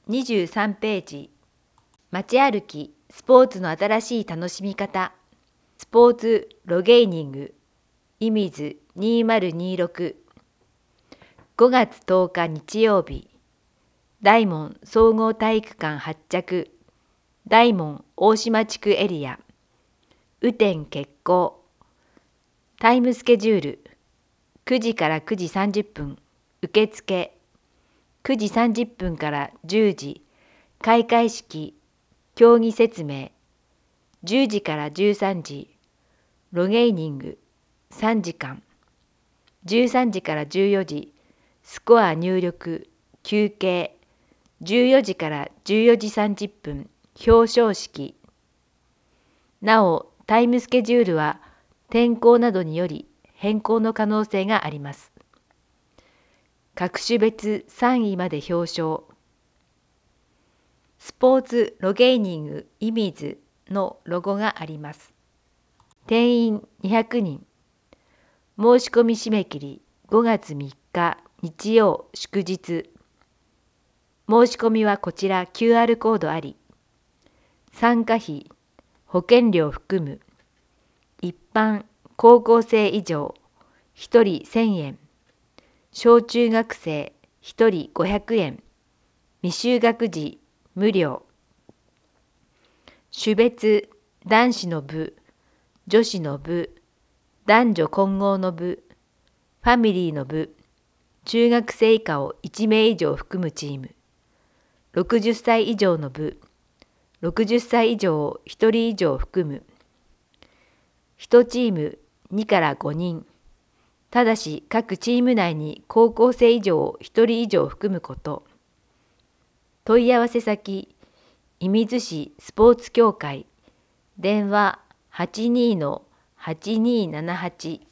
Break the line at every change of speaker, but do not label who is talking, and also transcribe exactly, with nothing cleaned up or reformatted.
にじゅうさんページ。街歩き、スポーツの新しい楽しみ方。スポーツロゲーニング、イミズにせににろく。ごがつとおか日曜日。大門総合体育館発着。大門大島地区エリア。雨天決行。タイムスケジュール。くじからくじさんじゅっぷん、受付。くじさんじゅっぷんからじゅうじ、開会式、競技説明。じゅうじからじゅうさんじ、ロゲーニング、さんじかん。じゅうさんじからじゅうよじ、スコア入力、休憩。じゅうよじからじゅうよじさんじゅっぷん、表彰式。なお、タイムスケジュールは天候などにより変更の可能性があります。各種別さんいまで表彰。スポーツロゲーニングイミズのロゴがあります。定員にひゃくにん。申し込み締め切りごがつみっか日曜祝日。申し込みはこちら キューアール コードあり。参加費、保険料含む。一般、高校生以上、ひとりせんえん。小中学生、ひとりごひゃくえん。未就学児、無料。種別、男子の部、女子の部、男女混合の部、ファミリーの部、中学生以下をいちめい以上含むチーム。ろくじゅっさい以上の部、ろくじゅっさい以上をひとり以上含む。いちチームにからごにん。ただし各チーム内に高校生以上をひとり以上含むこと。問い合わせ先、射水市スポーツ協会、電話 はちにーのはちにーななはち